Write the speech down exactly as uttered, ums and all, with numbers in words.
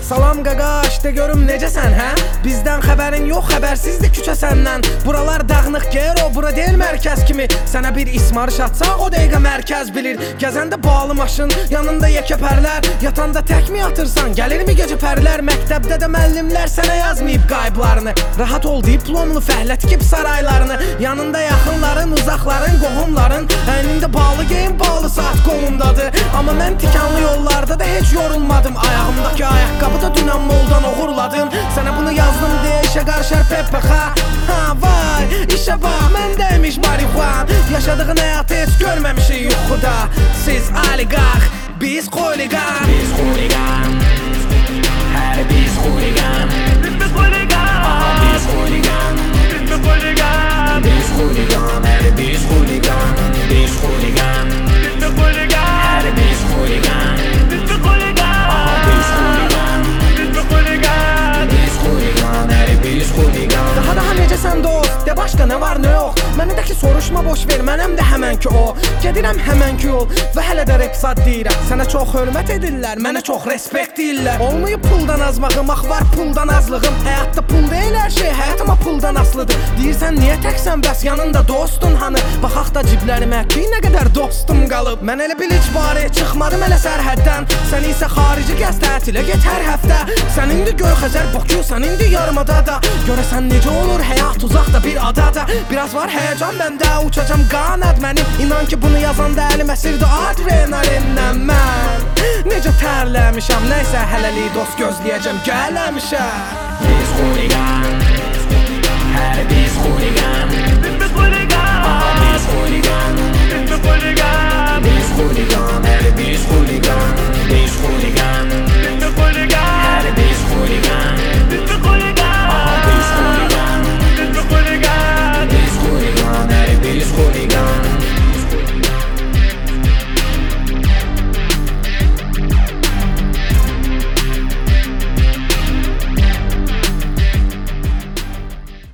Salam qaqaş, de görüm necəsən hə? Bizdən xəbərin yox, xəbərsizdir küçə səndən. Buralar dağınıq yer, o bura deyil mərkəz kimi. Sənə bir ismarış atsaq, o dəqiqə mərkəz bilir. Gəzəndə bağlı maşın, yanında yekə pərlər. Yatanda tək mi yatırsan, gəlirmi gecə pərlər? Məktəbdə də müəllimlər sənə yazmayıb qayıblarını. Rahat ol, diplomlu fəhlə tikib saraylarını. Yanında yaxınların, uzaqların, qohumların. Əynində bağlı geyim, bağlı saat qolundadır. Amma mən tikanlı yollarda da heç yorulmadım. Ayağımdakı ayaqqabı da dünən moldan uğurladım. Sənə bunu yazdım deyə işə qarışar Peppa. Ha vay, işə bax, məndəymiş marihuan. Yaşadığın həyatı heç görməmişik yuxuda. Siz oliqarx, biz xuliqan. Biz xuliqan, hər biz xuliqan. Biz xuliqan, biz xuliqan. Biz xuliqan, biz xuliqan, hər biz xuliqan. Biz xuliqan, biz xuliqan, hər biz xuliqan. Biz xuliqan, biz xuliqan. Biz xuliqan, biz xuliqan, hər biz xuliqan. Daha daha necəsən dost, de başqa nə var nə yox. Mənədəki soruşma boş ver, mənəm də həmənki o. Gedirəm həmənki yol və hələ də repsat deyirəm. Sənə çox hörmət edirlər, mənə çox respekt deyirlər. Olmayıb puldan azmağım, ax var puldan azlığım. Həyatda pul deyil hər şey, həyatıma puldan aslıdır. Deyirsən niyə təksən bəs, yanında dostun hanı? Baxaq da ciblərimə ki nə qədər dostum qalıb. Mən elə bil heç bari çıxmadım elə sərhəddən. Sən isə xarici gəz tətilə get hər həftə. Sən indi Göyxəzər Bakı, sən indi yarımadada. Görəsən necə olur həyat uzaqda bir adada. Biraz var həyəcan məndə, uçacam qanad mənim. İnan ki bunu yazanda əlim əsirdi adrenalindən mən. Necə tərləmişəm, nəysə hələlik dost gözləyəcəm, gələmişəm. Biz xuliqan,